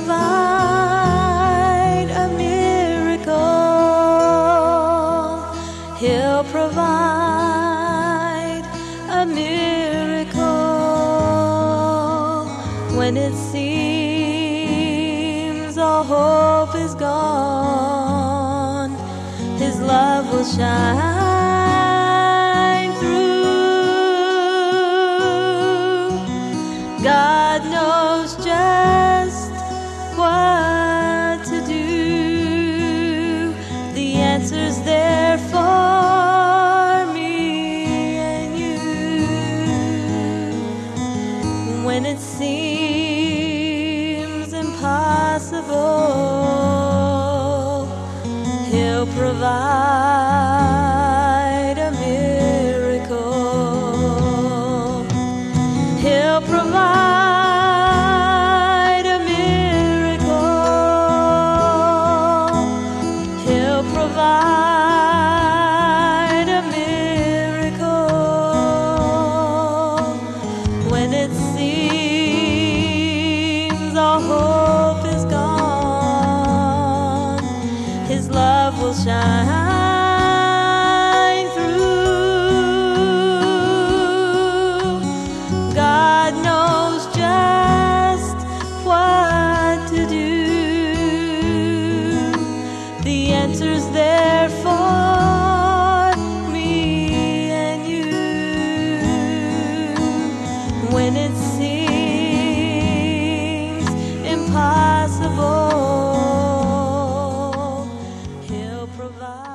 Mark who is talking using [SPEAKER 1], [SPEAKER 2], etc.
[SPEAKER 1] provide a miracle. He'll provide a miracle. When it seems all hope is gone, His love will shine through. God knows just what to do. The answer's there for me and you. When it seems impossible, He'll provide a miracle. He'll provide a miracle. He'll provide a miracle. When it seems all hope is gone, His love will shine through. God knows just what to do. The answer's there for me and you. When it seems impossible, He'll provide.